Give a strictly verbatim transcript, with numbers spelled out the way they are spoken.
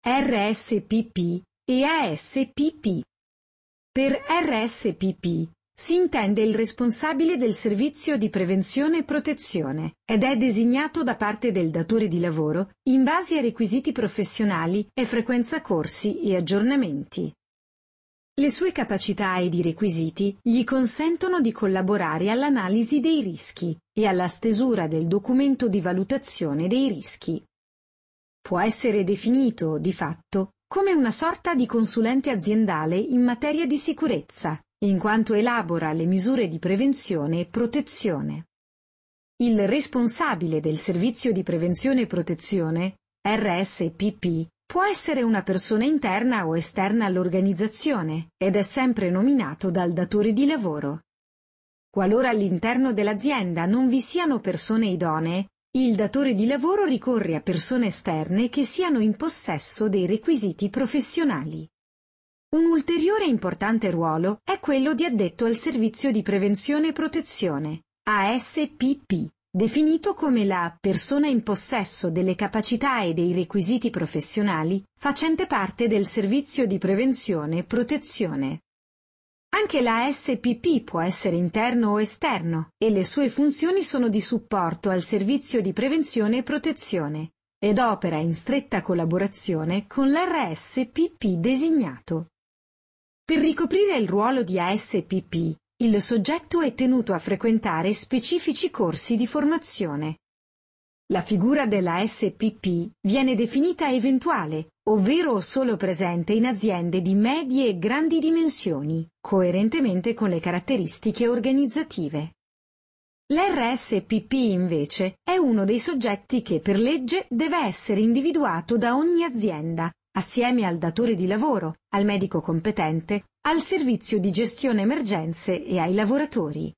R S P P e A S P P. Per R S P P si intende il responsabile del servizio di prevenzione e protezione ed è designato da parte del datore di lavoro in base a requisiti professionali e frequenza corsi e aggiornamenti. Le sue capacità ed i requisiti gli consentono di collaborare all'analisi dei rischi e alla stesura del documento di valutazione dei rischi. Può essere definito, di fatto, come una sorta di consulente aziendale in materia di sicurezza, in quanto elabora le misure di prevenzione e protezione. Il responsabile del servizio di prevenzione e protezione, R S P P, può essere una persona interna o esterna all'organizzazione ed è sempre nominato dal datore di lavoro. Qualora all'interno dell'azienda non vi siano persone idonee, il datore di lavoro ricorre a persone esterne che siano in possesso dei requisiti professionali. Un ulteriore importante ruolo è quello di addetto al servizio di prevenzione e protezione, A S P P, definito come la persona in possesso delle capacità e dei requisiti professionali facente parte del servizio di prevenzione e protezione. Anche la A S P P può essere interno o esterno e le sue funzioni sono di supporto al servizio di prevenzione e protezione ed opera in stretta collaborazione con l'R S P P designato. Per ricoprire il ruolo di A S P P, il soggetto è tenuto a frequentare specifici corsi di formazione. La figura della A S P P viene definita eventuale, ovvero solo presente in aziende di medie e grandi dimensioni, coerentemente con le caratteristiche organizzative. L'R S P P, invece, è uno dei soggetti che per legge deve essere individuato da ogni azienda, assieme al datore di lavoro, al medico competente, al servizio di gestione emergenze e ai lavoratori.